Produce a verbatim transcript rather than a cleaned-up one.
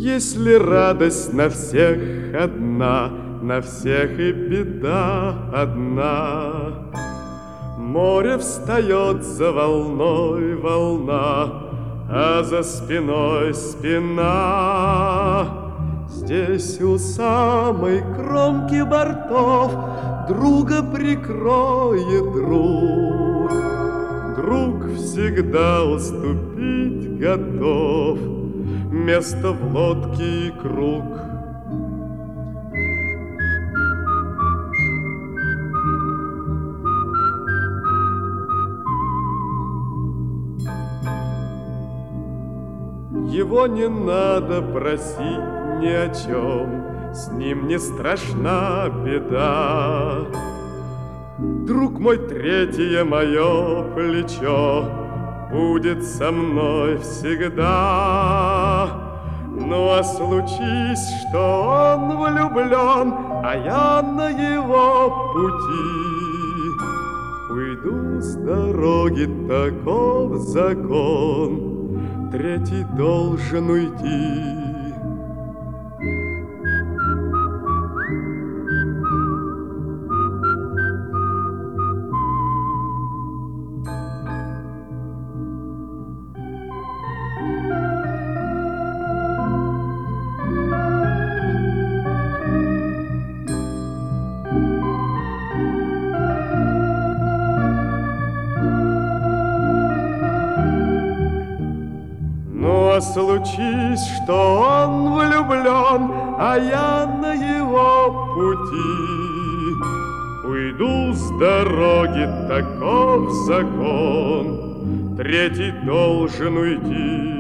Если радость на всех одна, на всех и беда одна. Море встает за волной волна, а за спиной спина. Здесь у самой кромки бортов друга прикроет друг. Друг всегда уступить готов место в лодке и круг. Его не надо просить ни о чем, с ним не страшна беда. Друг мой, третье мое плечо будет со мной всегда. Ну а случись, что он влюблен, а я на его пути, уйду с дороги, таков закон, третий должен уйти. Но случись, что он влюблен, а я на его пути, уйду с дороги, таков закон, третий должен уйти.